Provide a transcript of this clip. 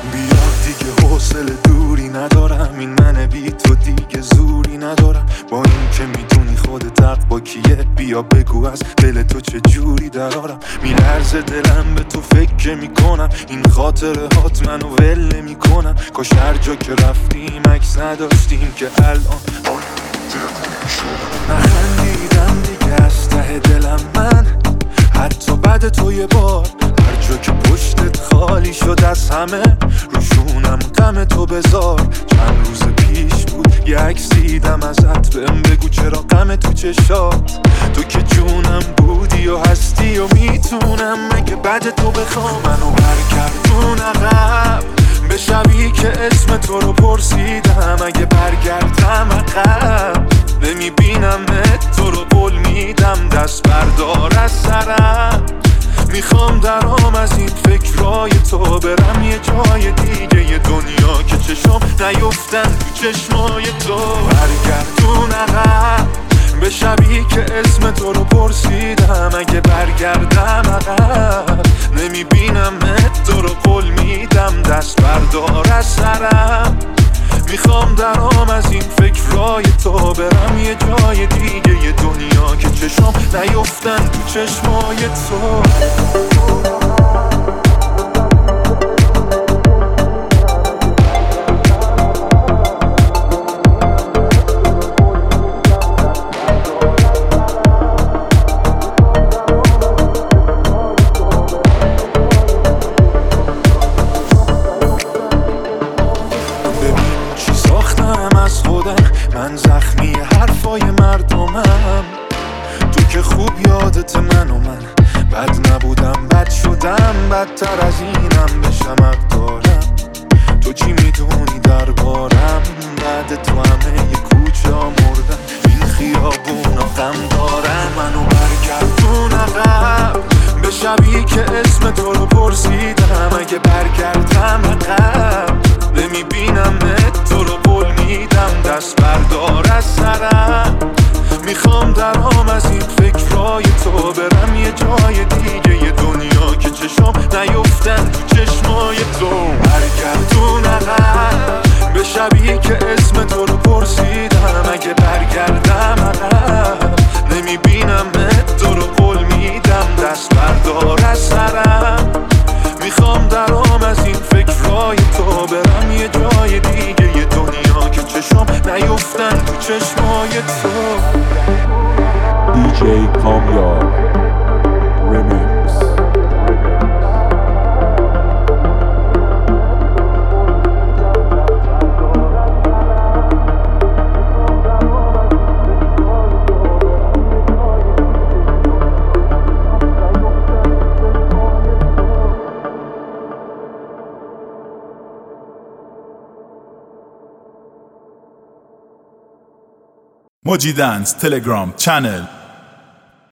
بیا دیگه حوصله دوری ندارم، این من بی تو دیگه زوری ندارم. با این که میدونی خودت حق با کیه، بیا بگو از دل تو چه جوری درارم. میلرزه دلم به تو فکر میکنم، این خاطره هات منو ول نمیکنن. کاش هر جا که رفتیم عکس نداشتیم که الان نخندیدم دیگه از ته دلم من، حتی بعد تو یه بار. هر جا که پشتت خالی شد از همه، روشونم غم تو بذار. چند روز پیش بود یه عکس دیدم ازت، بهم بگو چرا غم تو چشات. تو که جونم بودی و هستی و میتونم مگه بعد تو بخوام منو برگردون عقب، به شبی که اسم تو رو پرسیدم. اگه برگردم عقب نمیبینم تو رو قول میدم، دست بردار از سرم. میخوام درام از این فکرای تو، برم یه جای دیگه یه دنیا که چشم نیفتن تو چشمای تو. برگردون عقب به شبی که اسم تو رو پرسیدم. اگه برگردم عقب نمیبینم تو رو قول میدم، دست بردار از سرم. میخوام درام از این فکرای تو، برم یه جای دیگه یه دنیا که چشم نیفتن تو چشمای تو. من زخمی حرفای مردمم، تو که خوب یادت من و من بد نبودم، بد شدم، بدتر از اینم بشم حق دارم. تو چی میدونی دربارم؟ بعد تو همه یه کوچه مردم، این خیابونا غم دارم. منو برگردون عقب به شبی که اسم تو رو پرسیدم. اگه برگردم عقب نمیبینم تو رو قول میدم، دست بردار از سرم. میخوام درام از این فکرای تو، برم یه جای دیگه یه دنیا که چشم نیفتن تو چشمای تو. برگردون عقب به شبی که اسم تو رو پرسیدم. اگه برگردم عقب نمیبینم تو رو قول میدم، دست بردار از سرم. میخوام درام از این فکرای تو، برم یه جای دیگه یه دنیا که چشم نیفتن تو چشمای تو. DJ کامیار Remix. موجی دنس تلگرام چنل